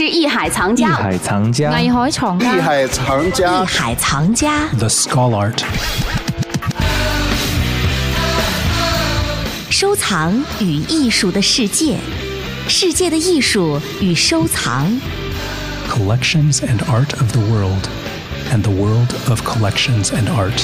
艺海藏家， 艺海藏家， 艺海藏家， 艺海藏家， 艺海藏家 The Scholart。 收藏与艺术的世界，世界的艺术与收藏。 Collections and art of the world, and the world of collections and art.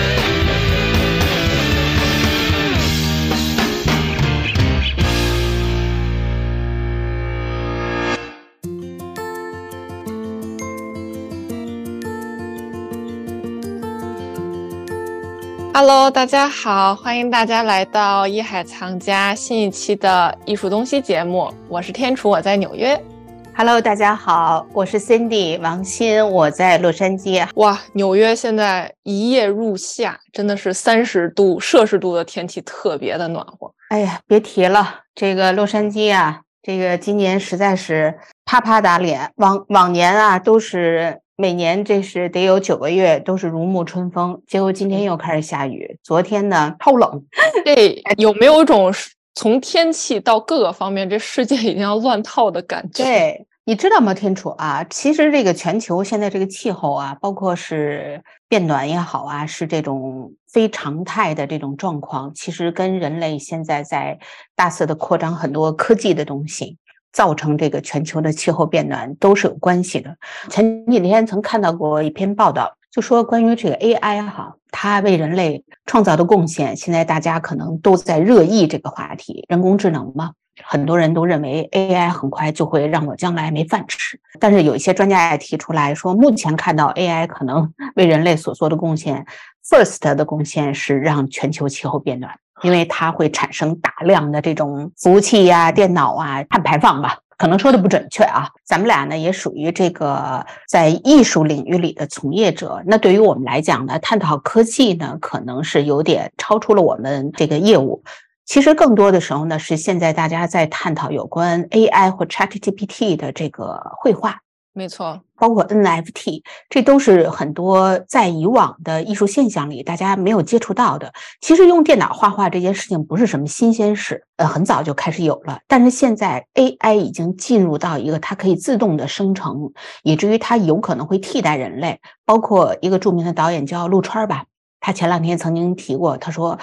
Hello， 大家好，欢迎大家来到艺海藏家新一期的艺术东西节目，我是天楚，我在纽约。 Hello， 大家好，我是 Cindy 王鑫，我在洛杉矶。 哇，纽约现在一夜入夏，真的是30摄氏度的天气，特别的暖和。 哎呀，别提了，这个洛杉矶啊，这个今年实在是啪啪打脸。往年啊，都是每年这是得有9个月都是如沐春风，结果今天又开始下雨，昨天呢超冷。 这有没有一种从天气到各个方面，这世界已经要乱套的感觉？ 对，你知道吗，天楚啊，其实这个全球现在这个气候啊，包括是变暖也好啊，是这种非常态的这种状况，其实跟人类现在在大肆的扩张很多科技的东西，造成这个全球的气候变暖都是有关系的。前几天曾看到过一篇报道，就说关于这个 AI 哈，它为人类创造的贡献，现在大家可能都在热议这个话题，人工智能嘛，很多人都认为 AI 很快就会让我将来没饭吃。但是有一些专家也提出来说，目前看到 AI 可能为人类所做的贡献 ，first 的贡献是让全球气候变暖，因为它会产生大量的这种服务器呀、电脑啊碳排放吧。可能说的不准确啊，咱们俩呢也属于这个在艺术领域里的从业者，那对于我们来讲呢，探讨科技呢可能是有点超出了我们这个业务。其实更多的时候呢，是现在大家在探讨有关 AI 或 ChatGPT 的这个绘画。 没错， 包括 NFT， 这都是很多在以往的艺术现象里大家没有接触到的。其实用电脑画画这件事情不是什么新鲜事，很早就开始有了。但是现在 AI 已经进入到一个它可以自动的生成，以至于它有可能会替代人类。包括一个著名的导演叫陆川吧，他前2天曾经提过，他说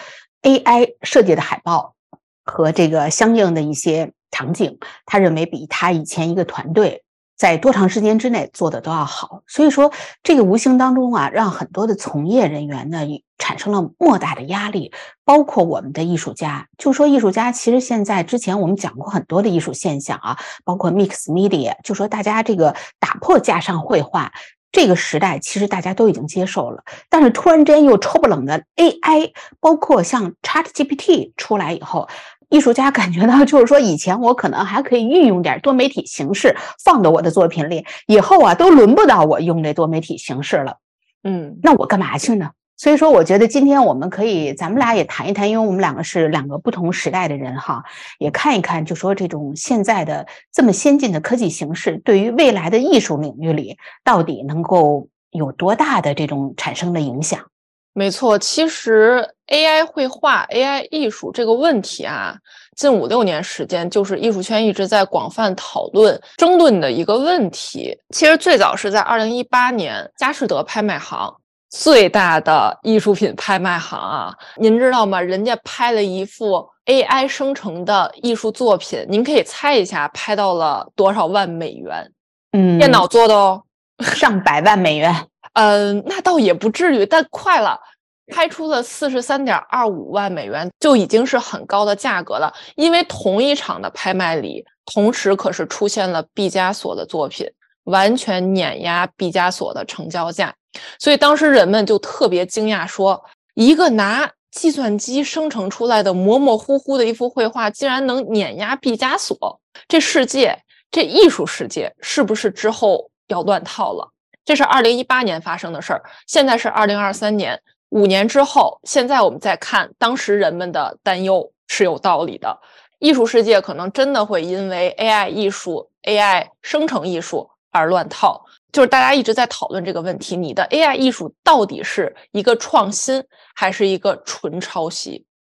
AI 设计的海报和这个相应的一些场景，他认为比他以前一个团队在多长时间之内做的都要好。所以说这个无形当中啊，让很多的从业人员呢产生了莫大的压力，包括我们的艺术家。就说艺术家其实现在之前我们讲过很多的艺术现象啊，包括 mix media， 就说大家这个打破架上绘画这个时代其实大家都已经接受了，但是突然间又抽不冷的 AI， 包括像 ChatGPT 出来以后，艺术家感觉到就是说，以前我可能还可以运用点多媒体形式放到我的作品里，以后啊都轮不到我用这多媒体形式了。那我干嘛去呢？所以说我觉得今天我们可以咱们俩也谈一谈，因为我们两个是2个不同时代的人哈，也看一看就说这种现在的这么先进的科技形式对于未来的艺术领域里到底能够有多大的这种产生的影响。 没错，其实 AI 绘画 AI 艺术这个问题啊，近5-6年时间就是艺术圈一直在广泛讨论争论的一个问题。其实最早是在2018年佳士得拍卖行，最大的艺术品拍卖行啊，您知道吗？人家拍了一幅 AI 生成的艺术作品，您可以猜一下拍到了多少万美元？电脑做的哦， 上百万美元。 那倒也不至于，但快了，拍出了43.25万美元，就已经是很高的价格了。因为同一场的拍卖里，同时可是出现了毕加索的作品，完全碾压毕加索的成交价。所以当时人们就特别惊讶，说一个拿计算机生成出来的模模糊糊的一幅绘画，竟然能碾压毕加索，这世界，这艺术世界是不是之后要乱套了？这是2018年发生的事儿，现在是2023年，5年之后，现在我们再看当时人们的担忧是有道理的。艺术世界可能真的会因为 AI 艺术 AI 生成艺术而乱套，就是大家一直在讨论这个问题，你的 AI 艺术到底是一个创新还是一个纯抄袭？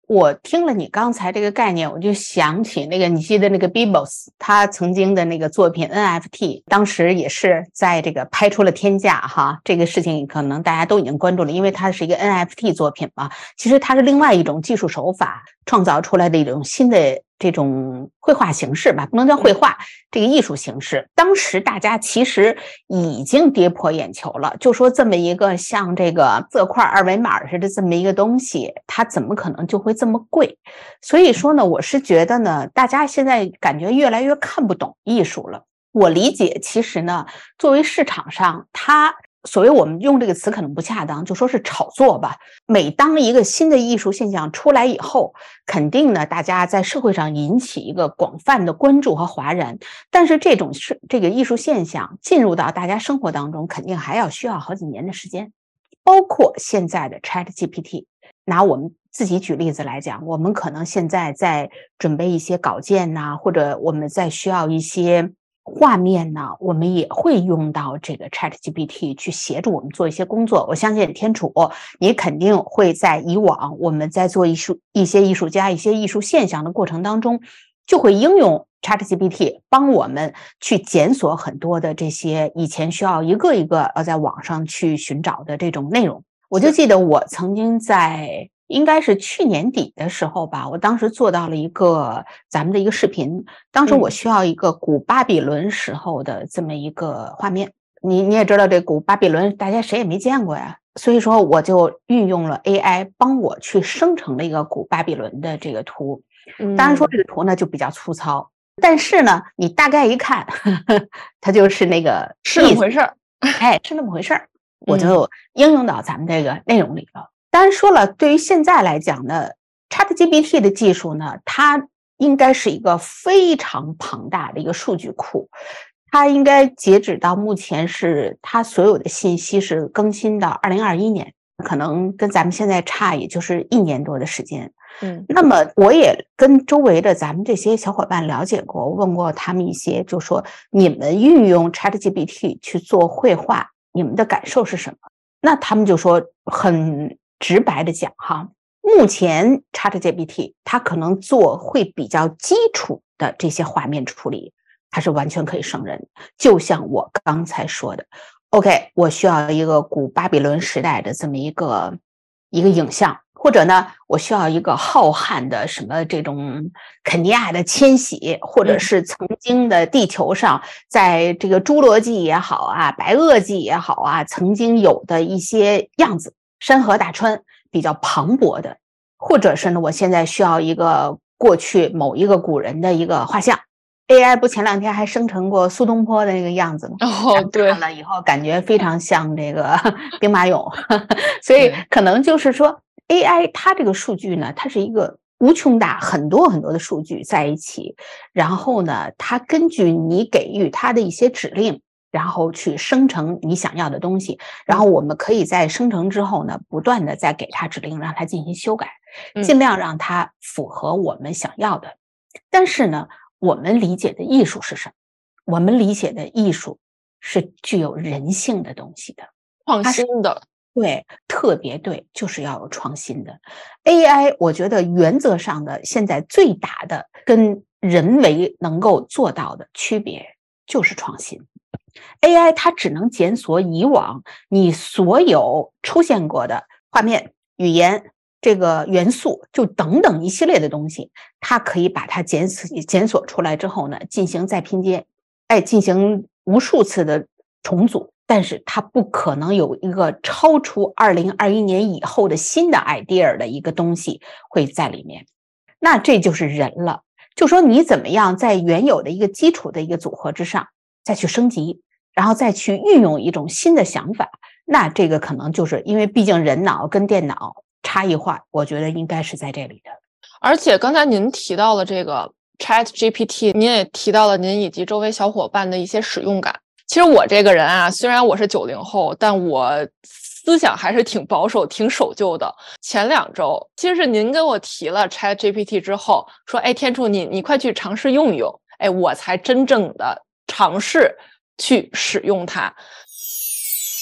我听了你刚才这个概念，我就想起那个，你记得那个 Bebos 他曾经的那个作品 NFT， 当时也是在这个拍出了天价哈，这个事情可能大家都已经关注了，因为它是一个 NFT 作品嘛，其实它是另外一种技术手法创造出来的一种新的这种绘画形式吧，不能叫绘画，这个艺术形式，当时大家其实已经跌破眼球了，就说这么一个像这个色块二维码似的这么一个东西，它怎么可能就会这么贵？所以说呢，我是觉得呢，大家现在感觉越来越看不懂艺术了。我理解，其实呢，作为市场上，它所谓我们用这个词可能不恰当，就说是炒作吧。每当一个新的艺术现象出来以后，肯定呢，大家在社会上引起一个广泛的关注和哗然。但是这个艺术现象进入到大家生活当中，肯定还要需要好几年的时间。包括现在的 ChatGPT， 拿我们自己举例子来讲，我们可能现在在准备一些稿件呐，或者我们在需要一些画面呢，我们也会用到这个 ChatGPT 去协助我们做一些工作。我相信天楚，你肯定会在以往我们在做一些艺术家、一些艺术现象的过程当中，就会应用 ChatGPT 帮我们去检索很多的这些以前需要一个一个在网上去寻找的这种内容。我就记得我曾经在应该是去年底的时候吧，我当时做到了一个咱们的一个视频，当时我需要一个古巴比伦时候的这么一个画面。你也知道这古巴比伦大家谁也没见过呀，所以说我就运用了 AI 帮我去生成了一个古巴比伦的这个图。当然说这个图呢就比较粗糙，但是呢你大概一看它就是那个是那么回事儿， 哎，是那么回事儿，我就应用到咱们这个内容里了。当然说了，对于现在来讲呢 ChatGPT 的技术呢，它应该是一个非常庞大的一个数据库，它应该截止到目前是它所有的信息是更新到2021年，可能跟咱们现在差也就是1年多的时间。那么我也跟周围的咱们这些小伙伴了解过，问过他们一些，就说你们运用 ChatGPT 去做绘画，你们的感受是什么？那他们就说很直白的讲哈，目前 ChatGPT 它可能做会比较基础的这些画面处理，它是完全可以胜任。就像我刚才说的 ，OK， 我需要一个古巴比伦时代的这么一个影像，或者呢，我需要一个浩瀚的什么这种肯尼亚的迁徙，或者是曾经的地球上，在这个侏罗纪也好啊，白垩纪也好啊，曾经有的一些样子，山河大川比较磅礴的，或者是呢，我现在需要一个过去某一个古人的一个画像。AI 不前2天还生成过苏东坡的那个样子吗？对，看了以后感觉非常像这个兵马俑，所以可能就是说 AI 它这个数据呢，它是一个无穷大很多很多的数据在一起，然后呢，它根据你给予它的一些指令，然后去生成你想要的东西，然后我们可以在生成之后呢，不断的再给它指令，让它进行修改，尽量让它符合我们想要的。但是呢，我们理解的艺术是什么？我们理解的艺术是具有人性的东西的， 创新的。 对，特别对，就是要有创新的。AI 我觉得原则上的现在最大的跟人为能够做到的区别就是创新。AI 它只能检索以往你所有出现过的画面、语言、这个元素，就等等一系列的东西，它可以把它检索出来之后呢，进行再拼接，进行无数次的重组。但是它不可能有一个超出2021年以后的新的 idea 的一个东西会在里面，那这就是人了。就说你怎么样在原有的一个基础的一个组合之上再去升级，然后再去运用一种新的想法，那这个可能就是因为毕竟人脑跟电脑差异化，我觉得应该是在这里的。 而且刚才您提到了这个 ChatGPT， 您也提到了您以及周围小伙伴的一些使用感。其实我这个人啊，虽然我是90后，但我思想还是挺保守、挺守旧的。前2周，其实是您跟我提了 ChatGPT 之后，说，天楚，你快去尝试用一用，我才真正的尝试去使用它。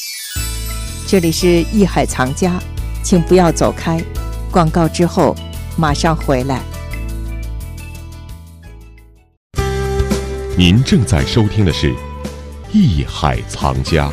这里是艺海藏家，请不要走开。广告之后马上回来。 您正在收听的是《艺海藏家》。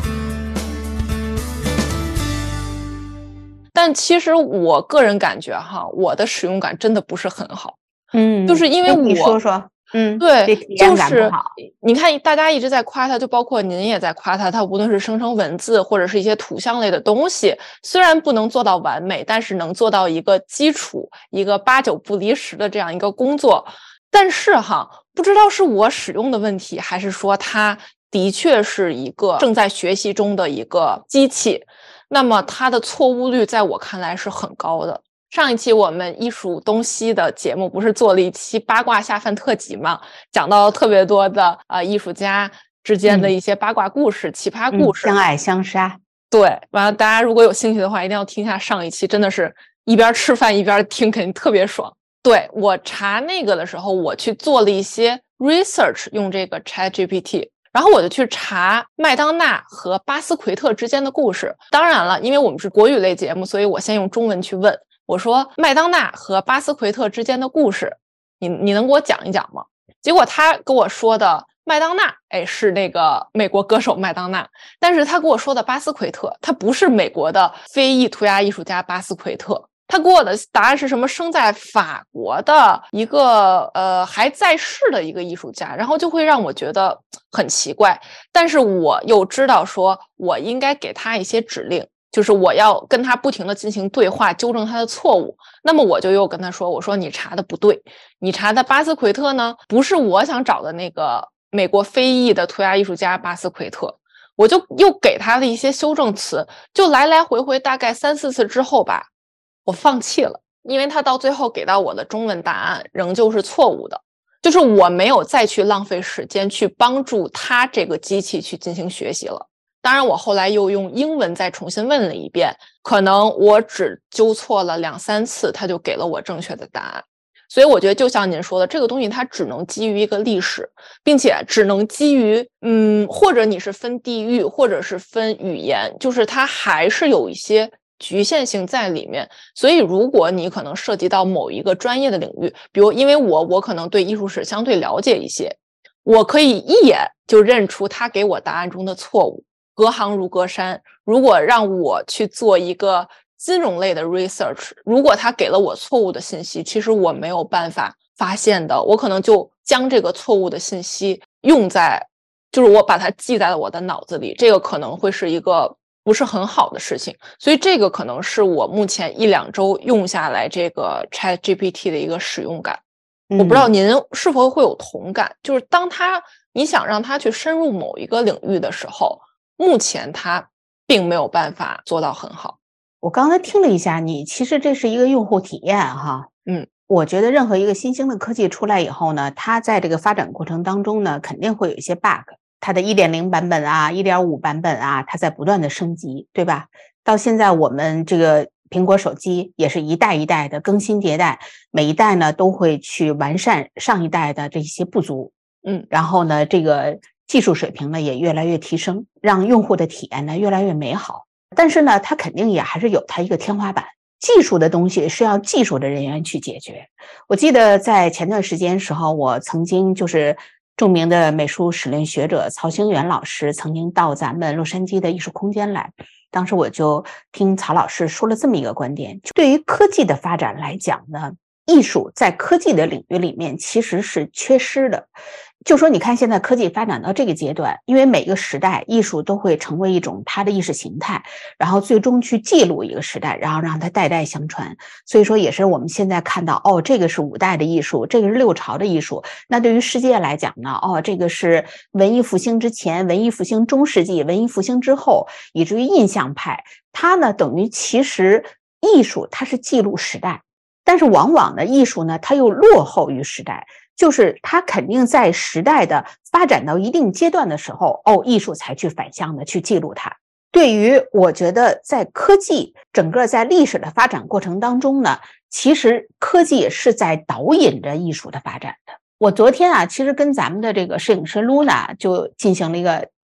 但其实我个人感觉哈，我的使用感真的不是很好。就是因为你说说。 对，就是好。 你看大家一直在夸它，就包括您也在夸它，它无论是生成文字或者是一些图像类的东西，虽然不能做到完美，但是能做到一个基础，一个8、9不离10的这样一个工作。但是哈，不知道是我使用的问题，还是说它的确是一个正在学习中的一个机器，那么它的错误率在我看来是很高的。上一期我们艺术东西的节目不是做了一期八卦下饭特辑吗？讲到特别多的艺术家之间的一些八卦故事、奇葩故事， 相爱相杀。 对，完了大家如果有兴趣的话，一定要听一下上一期，真的是一边吃饭一边听，肯定特别爽。对，我查那个的时候，我去做了一些 research， 用这个 ChatGPT。然后我就去查麦当娜和巴斯奎特之间的故事。当然了，因为我们是国语类节目，所以我先用中文去问。我说麦当娜和巴斯奎特之间的故事，你能给我讲一讲吗？结果他跟我说的麦当娜，是那个美国歌手麦当娜，但是他跟我说的巴斯奎特，他不是美国的非裔涂鸦艺术家巴斯奎特。他给我的答案是什么？生在法国的一个还在世的一个艺术家，然后就会让我觉得很奇怪。但是我又知道说我应该给他一些指令，就是我要跟他不停的进行对话，纠正他的错误。那么我就又跟他说，我说你查的不对，你查的巴斯奎特呢，不是我想找的那个美国非裔的涂鸦艺术家巴斯奎特。我就又给他的一些修正词，就来来回回大概3、4次之后吧，我放弃了，因为他到最后给到我的中文答案仍旧是错误的，就是我没有再去浪费时间去帮助他这个机器去进行学习了。当然我后来又用英文再重新问了一遍，可能我只纠错了2、3次，他就给了我正确的答案。所以我觉得就像您说的，这个东西它只能基于一个历史，并且只能基于或者你是分地域，或者是分语言，就是它还是有一些局限性在里面。所以如果你可能涉及到某一个专业的领域，比如因为我可能对艺术史相对了解一些，我可以一眼就认出他给我答案中的错误，隔行如隔山。如果让我去做一个金融类的 research， 如果他给了我错误的信息，其实我没有办法发现的，我可能就将这个错误的信息用在，就是我把它记在了我的脑子里，这个可能会是一个不是很好的事情。所以这个可能是我目前1、2周用下来这个 ChatGPT 的一个使用感。我不知道您是否会有同感，就是当你想让它去深入某一个领域的时候，目前它并没有办法做到很好。 我刚才听了一下你，其实这是一个用户体验哈。我觉得任何一个新兴的科技出来以后呢，它在这个发展过程当中呢，肯定会有一些 bug。它的 1.0 版本啊 1.5 版本啊，它在不断的升级，对吧？到现在我们这个苹果手机也是一代一代的更新迭代，每一代呢都会去完善上一代的这些不足。然后呢，这个技术水平呢也越来越提升，让用户的体验呢越来越美好。但是呢，它肯定也还是有它一个天花板。技术的东西是要技术的人员去解决。我记得在前段时间时候，我曾经就是著名的美术史论学者曹兴元老师曾经到咱们洛杉矶的艺术空间来，当时我就听曹老师说了这么一个观点，对于科技的发展来讲呢，艺术在科技的领域里面其实是缺失的。就说你看现在科技发展到这个阶段，因为每个时代艺术都会成为一种它的意识形态，然后最终去记录一个时代，然后让它代代相传。所以说也是我们现在看到这个是5代的艺术，这个是6朝的艺术。那对于世界来讲呢，这个是文艺复兴之前，文艺复兴中世纪，文艺复兴之后，以至于印象派。它呢等于其实艺术它是记录时代，但是往往呢艺术呢它又落后于时代，就是它肯定在时代的发展到一定阶段的时候，艺术才去反向的去记录它。对于我觉得在科技整个在历史的发展过程当中呢，其实科技也是在导引着艺术的发展的。我昨天其实跟咱们的这个摄影师 Luna 就进行了一个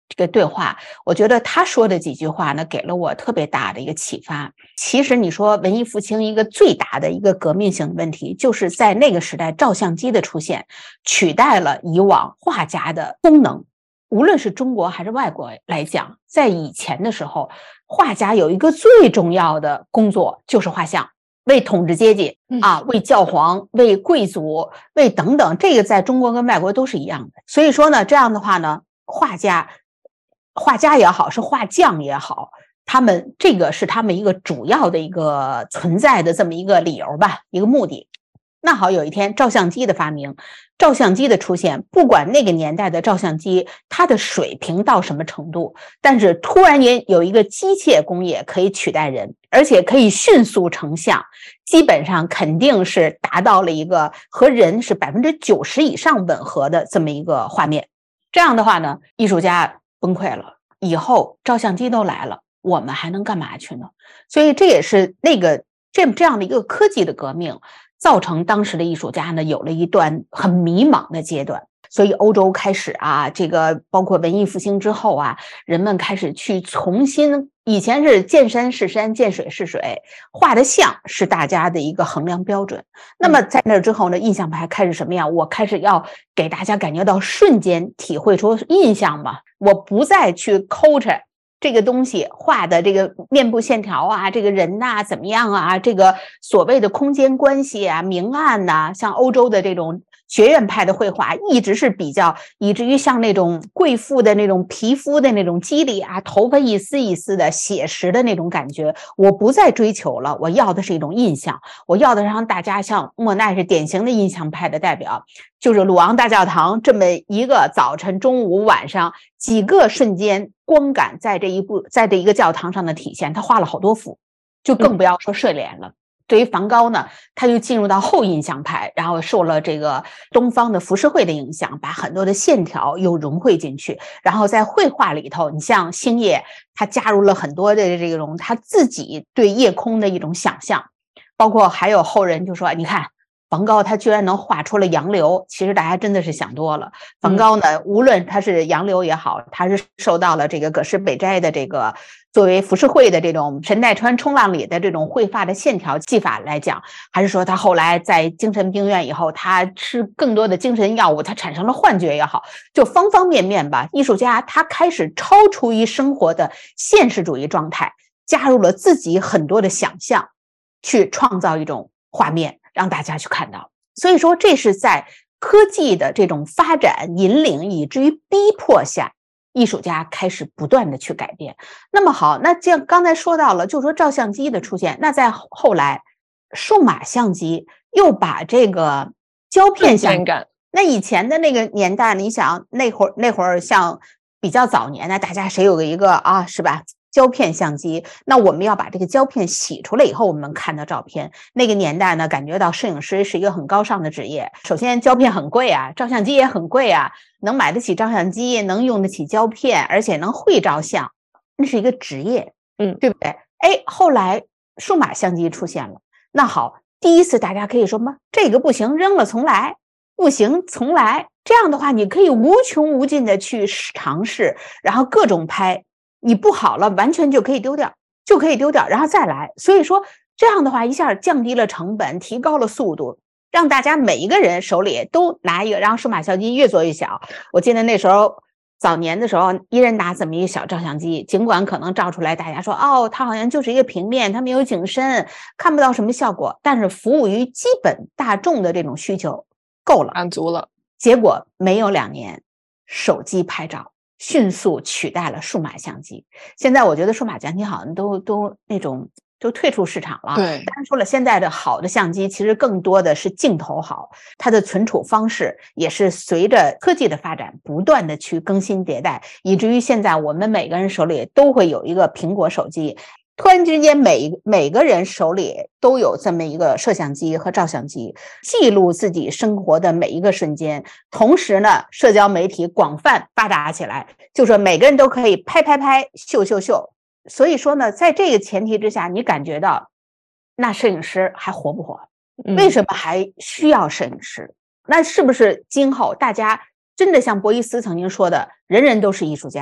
这个对话，我觉得他说的几句话呢，给了我特别大的一个启发。其实你说文艺复兴一个最大的一个革命性的问题，就是在那个时代照相机的出现，取代了以往画家的功能。无论是中国还是外国来讲，在以前的时候，画家有一个最重要的工作就是画像，为统治阶级啊，为教皇，为贵族，为等等，这个在中国跟外国都是一样的。所以说呢，这样的话呢，画家也好，是画匠也好，他们这个是他们一个主要的一个存在的这么一个理由吧，一个目的。那好，有一天照相机的发明，照相机的出现，不管那个年代的照相机它的水平到什么程度，但是突然间有一个机械工业可以取代人，而且可以迅速成像，基本上肯定是达到了一个和人是90%以上吻合的这么一个画面。这样的话呢，艺术家崩溃了，以后照相机都来了，我们还能干嘛去呢？所以这也是那个这样的一个科技的革命，造成当时的艺术家呢有了一段很迷茫的阶段。所以欧洲开始啊，这个包括文艺复兴之后啊，人们开始去重新，以前是见山是山，见水是水，画的像是大家的一个衡量标准。那么在那之后呢，印象派开始什么样？我开始要给大家感觉到瞬间体会出印象嘛，我不再去抠着这个东西画的这个面部线条啊，这个人呐怎么样啊，这个所谓的空间关系啊，明暗呐，像欧洲的这种学院派的绘画一直是比较，以至于像那种贵妇的那种皮肤的那种肌理啊，头发一丝一丝的写实的那种感觉，我不再追求了，我要的是一种印象，我要的让大家像莫奈是典型的印象派的代表，就是鲁昂大教堂这么一个早晨、中午、晚上几个瞬间光感在这一个教堂上的体现，他画了好多幅，就更不要说睡莲了。对于梵高呢，他就进入到后印象派，然后受了这个东方的浮世绘的影响，把很多的线条又融汇进去，然后在绘画里头，你像星夜，他加入了很多的这种他自己对夜空的一种想象，包括还有后人就说，你看梵高他居然能画出了洋流，其实大家真的是想多了。梵高呢，无论他是洋流也好，他是受到了这个葛饰北斋的这个作为浮世绘的这种神奈川冲浪里的这种绘画的线条技法来讲，还是说他后来在精神病院以后，他吃更多的精神药物，他产生了幻觉也好，就方方面面吧，艺术家他开始超出于生活的现实主义状态，加入了自己很多的想象，去创造一种画面让大家去看到。所以说这是在科技的这种发展引领以至于逼迫下，艺术家开始不断的去改变。那么好，那这样刚才说到了，就说照相机的出现，那在后来数码相机又把这个胶片相机，那以前的那个年代，你想那会儿像比较早年的，大家谁有一个啊，是吧？胶片相机，那我们要把这个胶片洗出来以后，我们看到照片。那个年代呢，感觉到摄影师是一个很高尚的职业。首先，胶片很贵啊，照相机也很贵啊，能买得起照相机，能用得起胶片，而且能会照相，那是一个职业，对不对？哎，后来数码相机出现了，那好，第一次大家可以说吗？这个不行，扔了重来，不行，重来。这样的话，你可以无穷无尽的去尝试，然后各种拍。你不好了，完全就可以丢掉，然后再来。所以说这样的话，一下降低了成本，提高了速度，让大家每一个人手里都拿一个，然后数码相机越做越小。我记得那时候早年的时候，一人拿这么一个小照相机，尽管可能照出来大家说哦，它好像就是一个平面，它没有景深，看不到什么效果，但是服务于基本大众的这种需求够了， 满足了。 结果没有2年，手机拍照迅速取代了数码相机。现在我觉得数码相机好像都退出市场了。 对， 当然说了，现在的好的相机其实更多的是镜头好，它的存储方式也是随着科技的发展不断的去更新迭代，以至于现在我们每个人手里都会有一个苹果手机。突然之间每个人手里都有这么一个摄像机和照相机，记录自己生活的每一个瞬间。同时呢，社交媒体广泛发达起来，就说每个人都可以拍，秀。所以说呢，在这个前提之下，你感觉到那摄影师还活不活？为什么还需要摄影师？那是不是今后大家真的像博伊斯曾经说的，人人都是艺术家？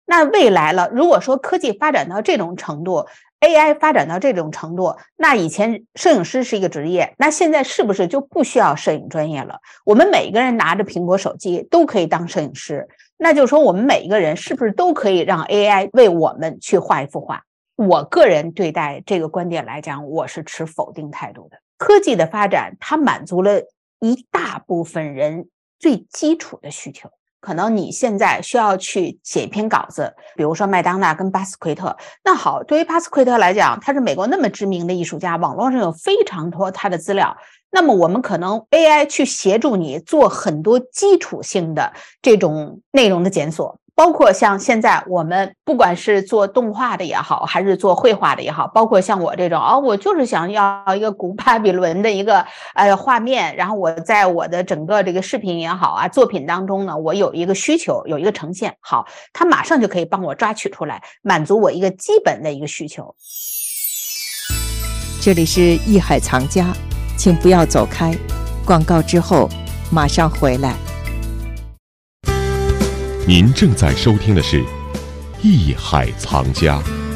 那未来了，如果说科技发展到这种程度，AI 发展到这种程度，那以前摄影师是一个职业，那现在是不是就不需要摄影专业了？我们每一个人拿着苹果手机都可以当摄影师，那就是说我们每一个人是不是都可以让 AI 为我们去画一幅画？我个人对待这个观点来讲，我是持否定态度的。科技的发展，它满足了一大部分人最基础的需求。可能你现在需要去写一篇稿子，比如说麦当娜跟巴斯奎特，那好，对于巴斯奎特来讲，他是美国那么知名的艺术家，网络上有非常多他的资料，那么我们可能 AI 去协助你做很多基础性的这种内容的检索，包括像现在我们不管是做动画的也好，还是做绘画的也好，包括像我这种我就是想要一个古巴比伦的一个画面，然后我在我的整个这个视频也好啊，作品当中呢，我有一个需求，有一个呈现，好，它马上就可以帮我抓取出来，满足我一个基本的一个需求。 这里是艺海藏家，请不要走开，广告之后马上回来。 您正在收听的是《艺海藏家》。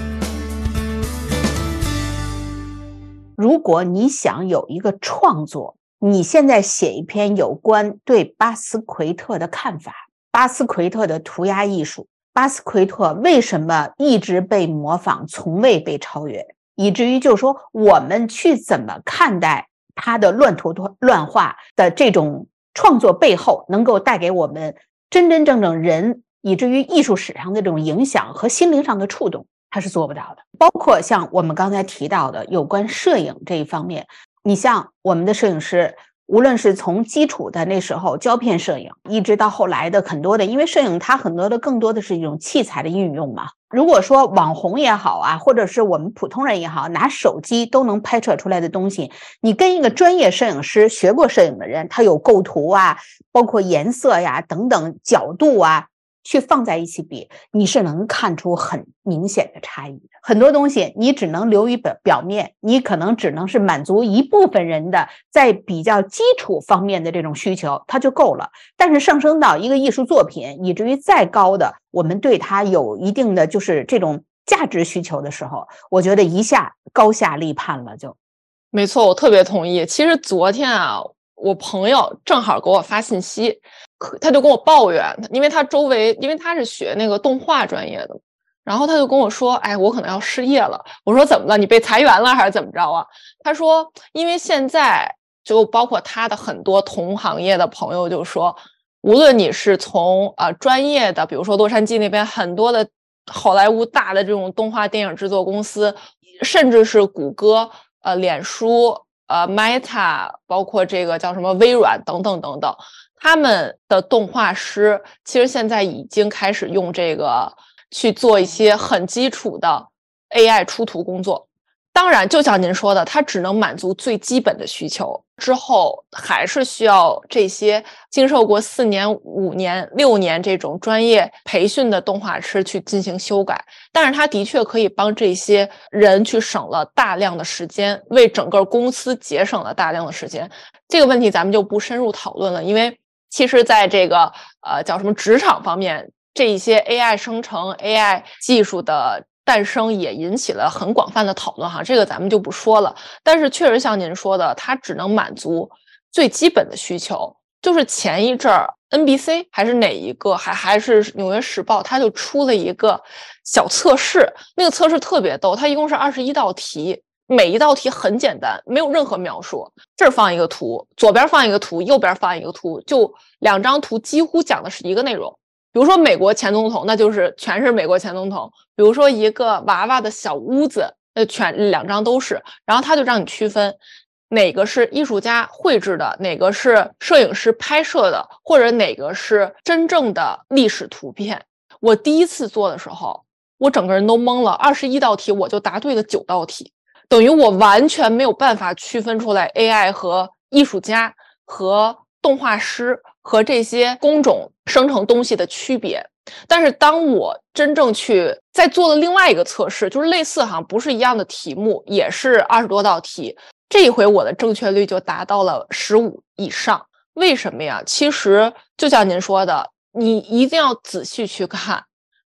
如果你想有一个创作，你现在写一篇有关对巴斯奎特的看法，巴斯奎特的涂鸦艺术，巴斯奎特为什么一直被模仿，从未被超越，以至于就是说我们去怎么看待他的乱涂乱画的这种创作背后能够带给我们真真正正人以至于艺术史上的这种影响和心灵上的触动，它是做不到的。包括像我们刚才提到的有关摄影这一方面，你像我们的摄影师，无论是从基础的那时候胶片摄影，一直到后来的很多的，因为摄影它很多的更多的是一种器材的运用嘛。如果说网红也好啊，或者是我们普通人也好，拿手机都能拍摄出来的东西，你跟一个专业摄影师学过摄影的人，他有构图啊，包括颜色呀等等角度啊，去放在一起比，你是能看出很明显的差异的。很多东西你只能流于表面，你可能只能是满足一部分人的在比较基础方面的这种需求，它就够了。但是上升到一个艺术作品，以至于再高的，我们对它有一定的就是这种价值需求的时候，我觉得一下高下立判了就。 没错，我特别同意。其实昨天啊，我朋友正好给我发信息，他就跟我抱怨，因为他周围，因为他是学那个动画专业的，然后他就跟我说，哎，我可能要失业了。我说怎么了？你被裁员了还是怎么着啊？他说，因为现在就包括他的很多同行业的朋友就说，无论你是从专业的，比如说洛杉矶那边很多的好莱坞大的这种动画电影制作公司，甚至是谷歌、脸书、Meta， 包括这个叫什么微软等等等等，他们的动画师其实现在已经开始用这个去做一些很基础的 AI 出图工作。当然就像您说的，它只能满足最基本的需求，之后还是需要这些经受过4年、5年、6年这种专业培训的动画师去进行修改。但是它的确可以帮这些人去省了大量的时间，为整个公司节省了大量的时间。这个问题咱们就不深入讨论了，因为其实在这个叫什么职场方面，这一些 AI 生成 AI 技术的诞生也引起了很广泛的讨论哈，这个咱们就不说了。但是确实像您说的，它只能满足最基本的需求。就是前一阵儿 NBC 还是哪一个，还是纽约时报，它就出了一个小测试，那个测试特别逗，它一共是21道题，每一道题很简单，没有任何描述，这儿放一个图，左边放一个图，右边放一个图，就2张图几乎讲的是一个内容。比如说美国前总统，那就是全是美国前总统。比如说一个娃娃的小屋子，全2张都是。然后他就让你区分哪个是艺术家绘制的，哪个是摄影师拍摄的，或者哪个是真正的历史图片。我第一次做的时候，我整个人都懵了，21道题我就答对了9道题，等于我完全没有办法区分出来 AI 和艺术家和动画师和这些工种生成东西的区别。但是当我真正去再做了另外一个测试，就是类似好像不是一样的题目，也是20多道题，这一回我的正确率就达到了15以上。为什么呀？其实就像您说的，你一定要仔细去看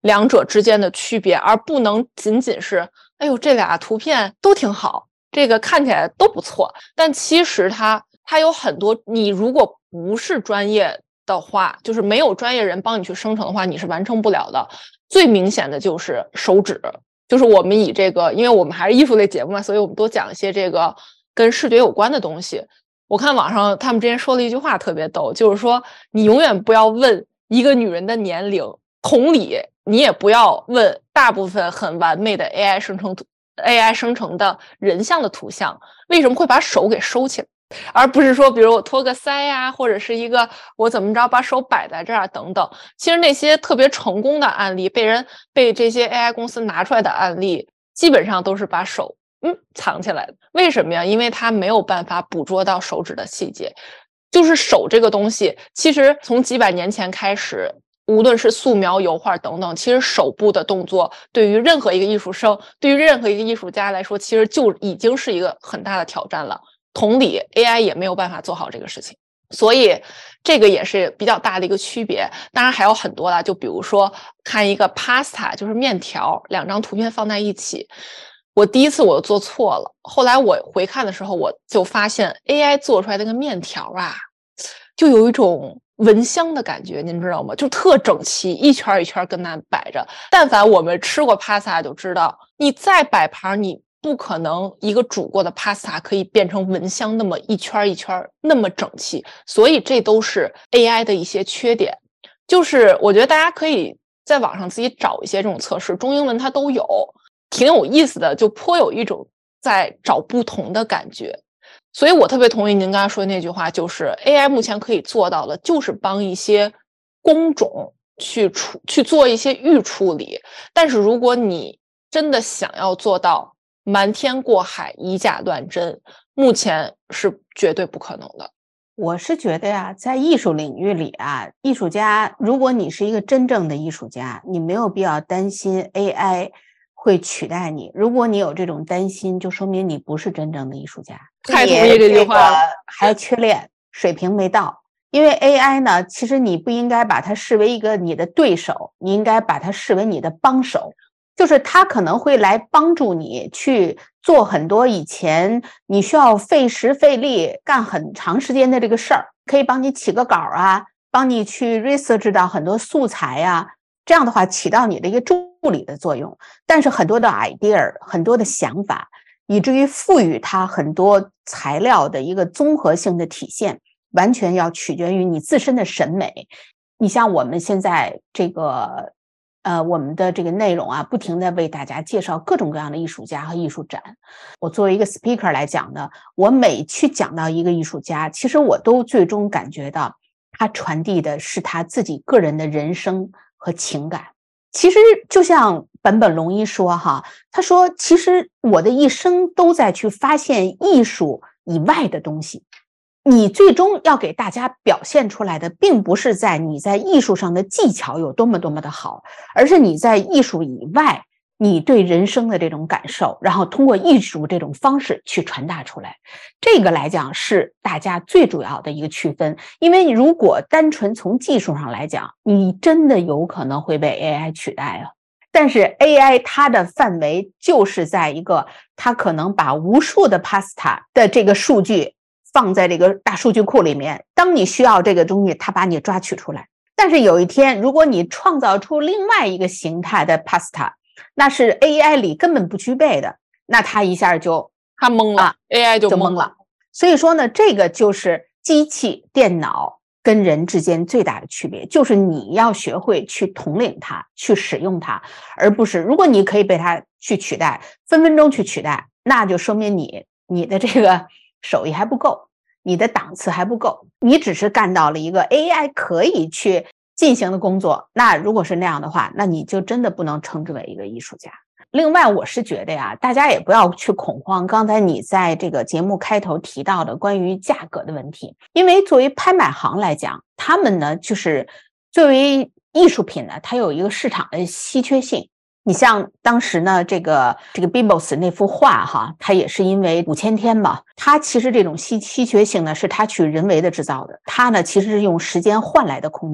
两者之间的区别，而不能仅仅是哎呦这俩图片都挺好，这个看起来都不错，但其实它有很多，你如果不是专业的话，就是没有专业人帮你去生成的话，你是完成不了的。最明显的就是手指，就是我们以这个，因为我们还是艺术类节目嘛，所以我们多讲一些这个跟视觉有关的东西。我看网上他们之前说了一句话特别逗，就是说你永远不要问一个女人的年龄，同理你也不要问大部分很完美的 AI 生成的人像的图像为什么会把手给收起来，而不是说比如我托个腮呀，或者是一个我怎么着把手摆在这儿等等。其实那些特别成功的案例，被这些 AI 公司拿出来的案例，基本上都是把手藏起来的。为什么呀？因为它没有办法捕捉到手指的细节。就是手这个东西，其实从几百年前开始，无论是素描、油画等等，其实手部的动作对于任何一个艺术生，对于任何一个艺术家来说，其实就已经是一个很大的挑战了。同理 AI 也没有办法做好这个事情，所以这个也是比较大的一个区别。当然还有很多啦，就比如说看一个 pasta， 就是面条，两张图片放在一起，我第一次我做错了，后来我回看的时候，我就发现 AI 做出来的那个面条啊，就有一种蚊香的感觉，您知道吗？就特整齐，一圈一圈跟那摆着。但凡我们吃过 pasta 就知道，你再摆盘，你不可能一个煮过的 pasta 可以变成蚊香那么一圈一圈那么整齐，所以这都是 AI 的一些缺点。就是我觉得大家可以在网上自己找一些这种测试，中英文它都有，挺有意思的，就颇有一种在找不同的感觉。所以我特别同意您刚才说的那句话，就是 AI 目前可以做到的就是帮一些工种去做一些预处理，但是如果你真的想要做到瞒天过海以假乱真，目前是绝对不可能的。 我是觉得呀，在艺术领域里啊，艺术家，如果你是一个真正的艺术家，你没有必要担心 AI 会取代你。如果你有这种担心，就说明你不是真正的艺术家。 太同意这句话了， 还缺练，水平没到。因为 AI 呢，其实你不应该把它视为一个你的对手，你应该把它视为你的帮手。就是它可能会来帮助你去做很多以前你需要费时费力干很长时间的这个事儿，可以帮你起个稿啊，帮你去 research 到很多素材啊，这样的话起到你的一个助理的作用。但是很多的 idea， 很多的想法，以至于赋予它很多材料的一个综合性的体现，完全要取决于你自身的审美。你像我们现在这个我们的这个内容啊，不停地为大家介绍各种各样的艺术家和艺术展。我作为一个 speaker 来讲呢，我每去讲到一个艺术家，其实我都最终感觉到他传递的是他自己个人的人生和情感。其实就像坂本龙一说哈，他说其实我的一生都在去发现艺术以外的东西。你最终要给大家表现出来的，并不是你在艺术上的技巧有多么多么的好，而是你在艺术以外，你对人生的这种感受，然后通过艺术这种方式去传达出来。这个来讲是大家最主要的一个区分。因为如果单纯从技术上来讲，你真的有可能会被 AI 取代啊。但是 AI 它的范围就是在一个，它可能把无数的 pasta 的这个数据放在这个大数据库里面，当你需要这个东西，它把你抓取出来。但是有一天，如果你创造出另外一个形态的 pasta， 那是 AI 里根本不具备的，那它一下就懵了，AI 就懵了。 所以说呢，这个就是机器、电脑跟人之间最大的区别，就是你要学会去统领它，去使用它，而不是如果你可以被它去取代，分分钟去取代，那就说明你的这个手艺还不够，你的档次还不够，你只是干到了一个 AI 可以去进行的工作。那如果是那样的话，那你就真的不能称之为一个艺术家。另外我是觉得呀，大家也不要去恐慌刚才你在这个节目开头提到的关于价格的问题。因为作为拍卖行来讲，他们呢就是作为艺术品呢，它有一个市场的稀缺性。你像当时呢这个 Bibos 那幅画哈，它也是因为5000天嘛，它其实这种稀缺性呢是它去人为的制造的，它呢其实是用时间换来的空间。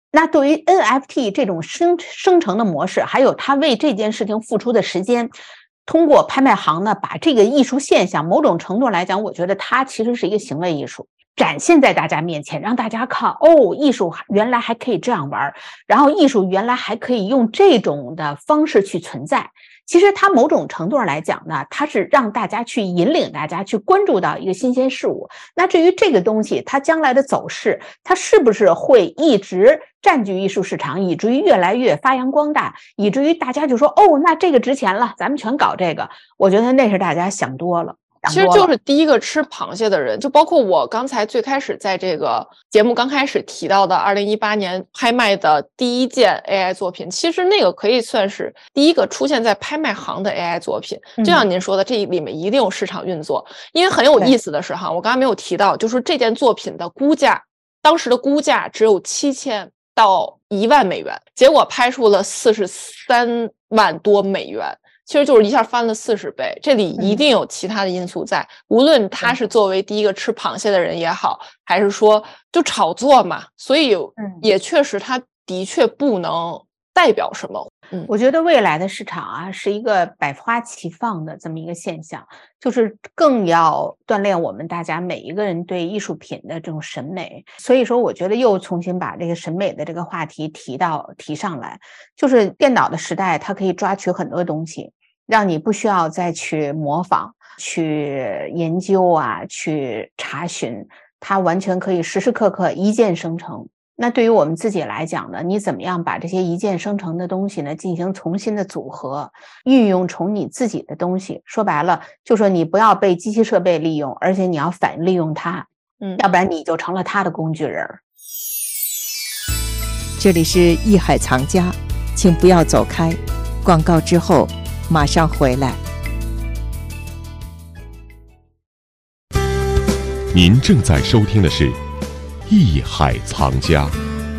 那对于 NFT 这种生成的模式，还有他为这件事情付出的时间，通过拍卖行呢，把这个艺术现象某种程度来讲，我觉得它其实是一个行为艺术，展现在大家面前，让大家看，哦，艺术原来还可以这样玩，然后艺术原来还可以用这种的方式去存在。其实它某种程度上来讲呢，它是让大家去引领大家去关注到一个新鲜事物。那至于这个东西它将来的走势，它是不是会一直占据艺术市场，以至于越来越发扬光大，以至于大家就说，哦，那这个值钱了，咱们全搞这个，我觉得那是大家想多了。 其实就是第一个吃螃蟹的人，就包括我刚才最开始在这个节目刚开始提到的2018年拍卖的第一件 AI 作品，其实那个可以算是第一个出现在拍卖行的 AI 作品。就像您说的，这里面一定有市场运作。因为很有意思的是哈，我刚才没有提到，就是这件作品的估价，当时的估价只有7000到1万美元，结果拍出了43万多美元。其实就是一下翻了40倍，这里一定有其他的因素在，无论他是作为第一个吃螃蟹的人也好，还是说就炒作嘛，所以也确实他的确不能代表什么。 我觉得未来的市场啊是一个百花齐放的这么一个现象，就是更要锻炼我们大家每一个人对艺术品的这种审美。所以说我觉得又重新把这个审美的这个话题提上来，就是电脑的时代它可以抓取很多东西，让你不需要再去模仿、去研究啊、去查询，它完全可以时时刻刻一键生成。那对于我们自己来讲呢，你怎么样把这些一键生成的东西呢进行重新的组合，运用成你自己的东西？说白了，就说你不要被机器设备利用，而且你要反利用它，要不然你就成了它的工具人。 这里是艺海藏家，请不要走开，广告之后马上回来。 您正在收听的是艺海藏家。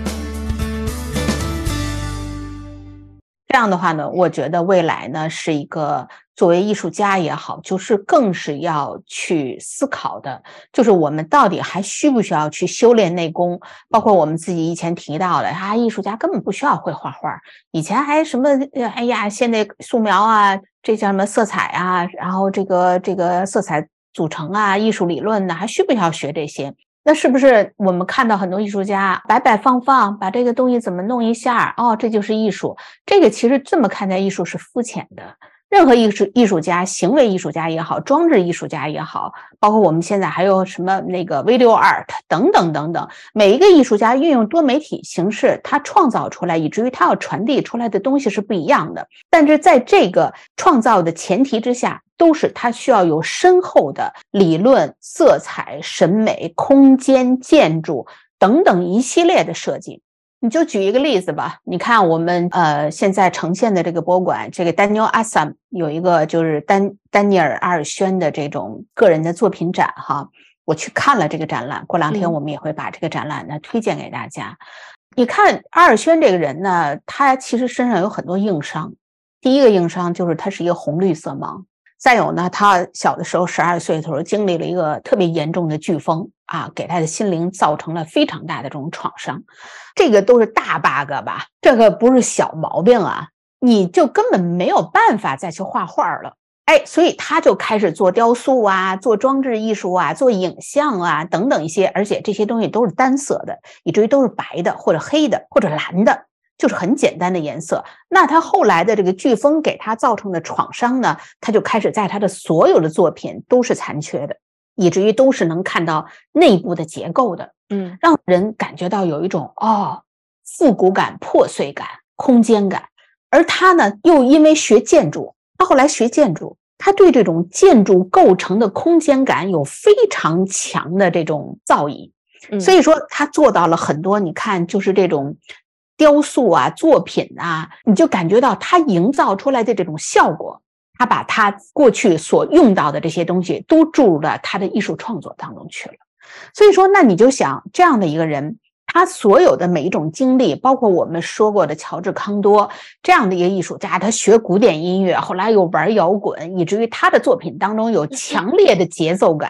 这样的话呢，我觉得未来呢是一个作为艺术家也好，就是更是要去思考的，就是我们到底还需不需要去修炼内功。包括我们自己以前提到的，艺术家根本不需要会画画，以前还什么哎呀，现在素描啊，这叫什么色彩啊，然后这个色彩组成啊，艺术理论呢，还需不需要学这些？那是不是我们看到很多艺术家摆摆放放，把这个东西怎么弄一下，哦，这就是艺术？这个其实这么看待艺术是肤浅的。任何艺术家，行为艺术家也好，装置艺术家也好，包括我们现在还有什么那个 video art 等等等等，每一个艺术家运用多媒体形式，他创造出来，以至于他要传递出来的东西是不一样的。但是在这个创造的前提之下，都是他需要有深厚的理论、色彩、审美、空间、建筑等等一系列的设计。你就举一个例子吧，你看我们现在呈现的这个博物馆，这个 Daniel Assam 有一个就是丹尼尔·阿尔轩的这种个人的作品展哈，我去看了这个展览，过两天我们也会把这个展览呢推荐给大家。你看阿尔轩这个人呢，他其实身上有很多硬伤。第一个硬伤就是他是一个红绿色盲，再有呢，他小的时候12岁的时候经历了一个特别严重的飓风啊，给他的心灵造成了非常大的这种创伤。这个都是大 bug 吧，这个不是小毛病啊，你就根本没有办法再去画画了。所以他就开始做雕塑啊，做装置艺术啊，做影像啊等等一些，而且这些东西都是单色的，以至于都是白的或者黑的或者蓝的，就是很简单的颜色。那他后来的这个飓风给他造成的创伤呢，他就开始在他的所有的作品都是残缺的，以至于都是能看到内部的结构的，让人感觉到有一种复古感、破碎感、空间感。而他呢，又因为学建筑，他后来学建筑，他对这种建筑构成的空间感有非常强的这种造诣，所以说他做到了很多，你看就是这种雕塑啊、作品啊，你就感觉到他营造出来的这种效果，他把他过去所用到的这些东西都注入到他的艺术创作当中去了。所以说，那你就想这样的一个人，他所有的每一种经历，包括我们说过的乔治康多这样的一个艺术家，他学古典音乐，后来又玩摇滚，以至于他的作品当中有强烈的节奏感，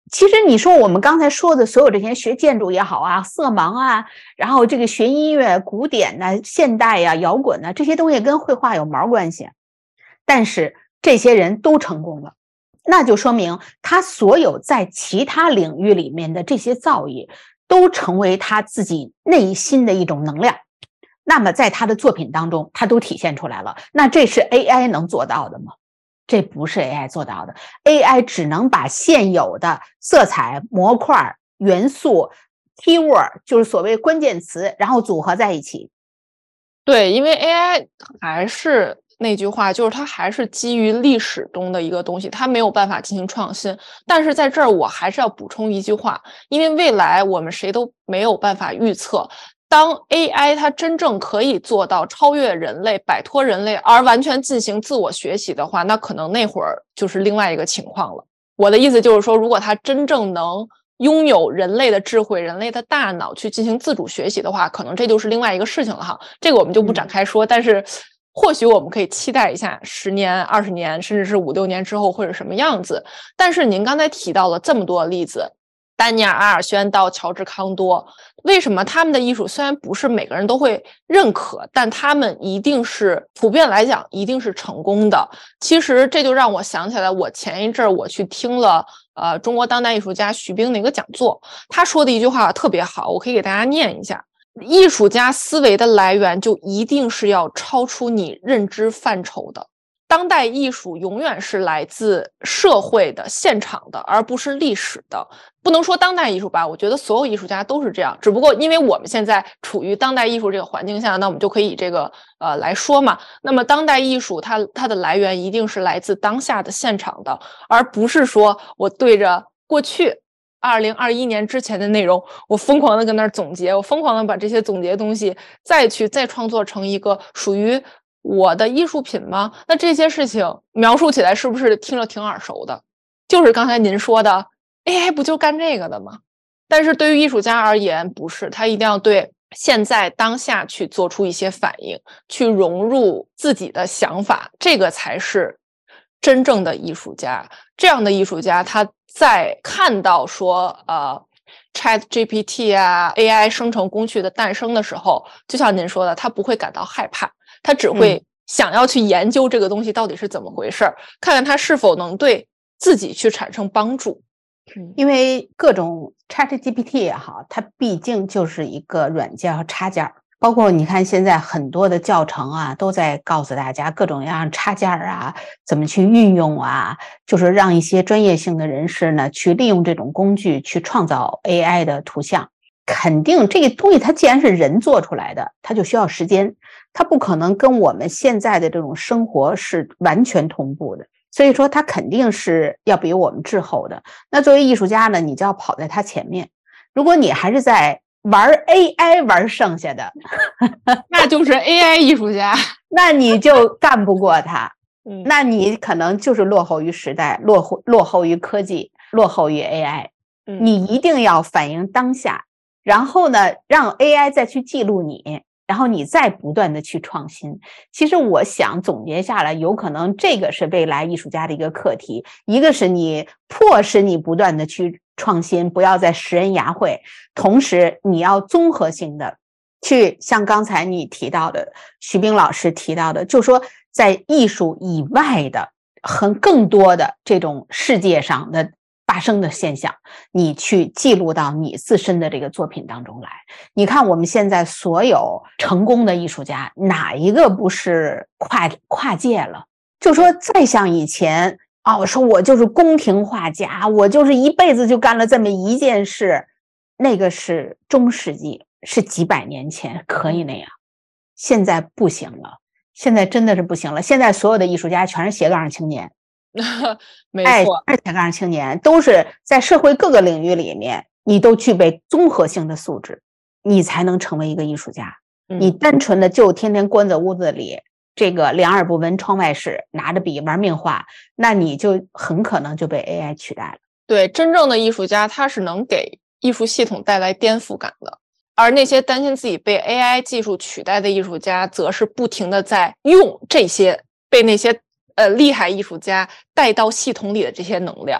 其实你说我们刚才说的所有这些学建筑也好啊，色盲啊，然后这个学音乐、古典呐、现代呀、摇滚呐，这些东西跟绘画有毛关系？但是这些人都成功了，那就说明他所有在其他领域里面的这些造诣，都成为他自己内心的一种能量。那么在他的作品当中，他都体现出来了。那这是 AI 能做到的吗？这不是 AI 做到的。AI 只能把现有的色彩、模块、元素、keyword， 就是所谓关键词，然后组合在一起。 对，因为 AI 还是那句话，就是它还是基于历史中的一个东西，它没有办法进行创新。但是在这儿我还是要补充一句话，因为未来我们谁都没有办法预测，当 AI 它真正可以做到超越人类、摆脱人类而完全进行自我学习的话，那可能那会儿就是另外一个情况了。我的意思就是说，如果它真正能拥有人类的智慧、人类的大脑去进行自主学习的话，可能这就是另外一个事情了哈。这个我们就不展开说，但是或许我们可以期待一下10年、20年，甚至是5、6年之后会是什么样子。但是您刚才提到了这么多例子，丹尼尔·阿尔宣到乔治·康多，为什么他们的艺术虽然不是每个人都会认可，但他们一定是普遍来讲一定是成功的。其实这就让我想起来，我前一阵我去听了中国当代艺术家徐冰的一个讲座，他说的一句话特别好，我可以给大家念一下。艺术家思维的来源就一定是要超出你认知范畴的。当代艺术永远是来自社会的、现场的，而不是历史的。不能说当代艺术吧，我觉得所有艺术家都是这样。只不过因为我们现在处于当代艺术这个环境下，那我们就可以以这个来说嘛。那么当代艺术它的来源一定是来自当下的现场的，而不是说我对着过去2021年之前的内容，我疯狂的跟那儿总结，我疯狂的把这些总结的东西再创作成一个属于我的艺术品吗？那这些事情描述起来是不是听着挺耳熟的？就是刚才您说的 AI 不就干这个的吗？但是对于艺术家而言不是，他一定要对现在当下去做出一些反应，去融入自己的想法，这个才是真正的艺术家。这样的艺术家他在看到说ChatGPT 啊 AI 生成工具的诞生的时候，就像您说的，他不会感到害怕，他只会想要去研究这个东西到底是怎么回事，看看它是否能对自己去产生帮助。 因为各种 ChatGPT 也好，它毕竟就是一个软件和插件，包括你看现在很多的教程啊，都在告诉大家各种各样插件啊，怎么去运用啊，就是让一些专业性的人士呢，去利用这种工具去创造 AI 的图像。肯定这个东西它既然是人做出来的，它就需要时间，它不可能跟我们现在的这种生活是完全同步的。所以说它肯定是要比我们滞后的。那作为艺术家呢，你就要跑在它前面。如果你还是在玩 AI 玩剩下的， 那就是 AI 艺术家， 那你就干不过他。那你可能就是落后于时代，落后于科技，落后于 AI。你一定要反映当下，然后呢，让 AI 再去记录你，然后你再不断的去创新。其实我想总结下来，有可能这个是未来艺术家的一个课题，一个是你迫使你不断的去创新，不要再食人牙慧，同时你要综合性的去像刚才你提到的徐冰老师提到的，就说在艺术以外的更多的这种世界上的发生的现象，你去记录到你自身的这个作品当中来。你看我们现在所有成功的艺术家，哪一个不是跨界了？就说再像以前我说我就是宫廷画家，我就是一辈子就干了这么一件事，那个是中世纪，是几百年前可以那样，现在不行了，现在真的是不行了。现在所有的艺术家全是斜杠青年， 没错， 斜杠青年都是在社会各个领域里面，你都具备综合性的素质，你才能成为一个艺术家。你单纯的就天天关在屋子里，这个两耳不闻窗外事，拿着笔玩命画，那你就很可能就被 AI 取代了。 对，真正的艺术家他是能给艺术系统带来颠覆感的，而那些担心自己被 AI 技术取代的艺术家，则是不停的在用这些被那些厉害艺术家带到系统里的这些能量。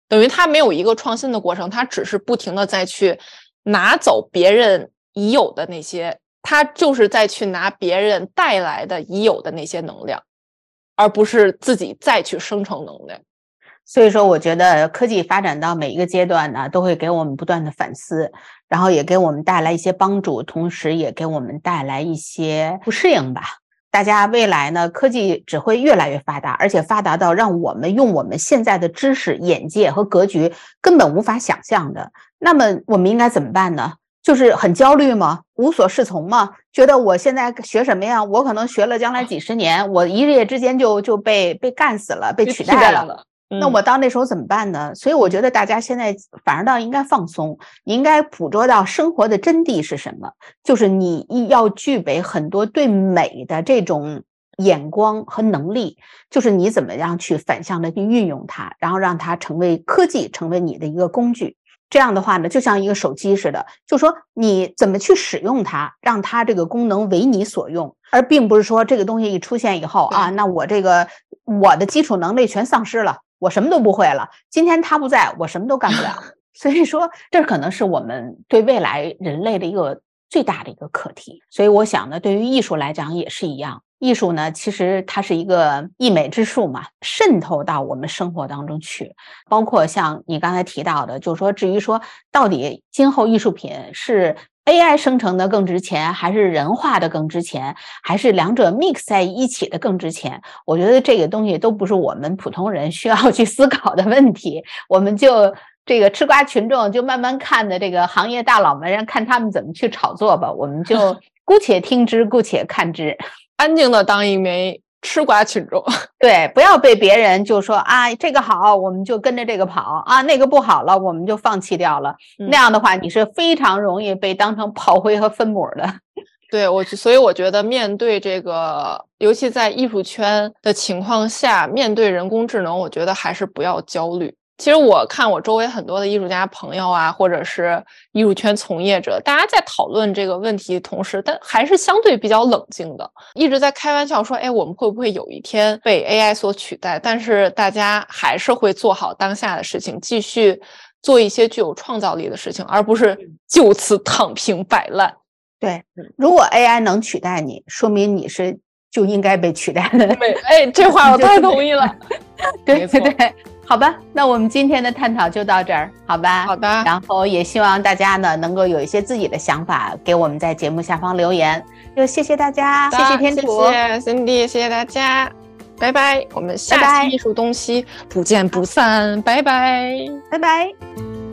等于它没有一个创新的过程，它只是不停的再去拿走别人已有的那些，它就是再去拿别人带来的已有的那些能量，而不是自己再去生成能量。 所以说我觉得科技发展到每一个阶段呢，都会给我们不断的反思，然后也给我们带来一些帮助，同时也给我们带来一些不适应吧。大家未来呢，科技只会越来越发达，而且发达到让我们用我们现在的知识、眼界和格局根本无法想象的。那么我们应该怎么办呢？就是很焦虑吗？无所适从吗？觉得我现在学什么呀？我可能学了将来几十年，我一夜之间就被干死了，被取代了。那我到那时候怎么办呢？所以我觉得大家现在反而倒应该放松，你应该捕捉到生活的真谛是什么，就是你要具备很多对美的这种眼光和能力，就是你怎么样去反向的去运用它，然后让它成为科技，成为你的一个工具。这样的话呢，就像一个手机似的，就说你怎么去使用它，让它这个功能为你所用，而并不是说这个东西一出现以后啊，那我的基础能力全丧失了，我什么都不会了，今天他不在，我什么都干不了。所以说这可能是我们对未来人类的一个最大的一个课题。所以我想呢，对于艺术来讲也是一样，艺术呢其实它是一个溢美之术嘛，渗透到我们生活当中去，包括像你刚才提到的，就是说至于说到底今后艺术品是AI 生成的更值钱，还是人画的更值钱，还是两者 mix 在一起的更值钱，我觉得这个东西都不是我们普通人需要去思考的问题，我们就这个吃瓜群众就慢慢看的这个行业大佬们，看他们怎么去炒作吧，我们就姑且听之，姑且看之， 安静的当一枚吃瓜群众。 对，不要被别人就说啊这个好我们就跟着这个跑啊，那个不好了我们就放弃掉了，那样的话你是非常容易被当成炮灰和分母的。 对，所以我觉得面对这个，尤其在艺术圈的情况下，面对人工智能，我觉得还是不要焦虑。其实我看我周围很多的艺术家朋友啊，或者是艺术圈从业者，大家在讨论这个问题的同时，但还是相对比较冷静的，一直在开玩笑说，哎，我们会不会有一天被 AI 所取代？但是大家还是会做好当下的事情，继续做一些具有创造力的事情，而不是就此躺平摆烂。 对，如果 AI 能取代你，说明你就应该被取代的。 哎，这话我太同意了。 对对对，好吧，那我们今天的探讨就到这儿，好吧？ 好的。 然后也希望大家呢能够有一些自己的想法，给我们在节目下方留言。就谢谢大家，谢谢天楚， 谢谢 Cindy， 谢谢大家，拜拜，我们下期艺术东西不见不散，拜拜， 拜拜。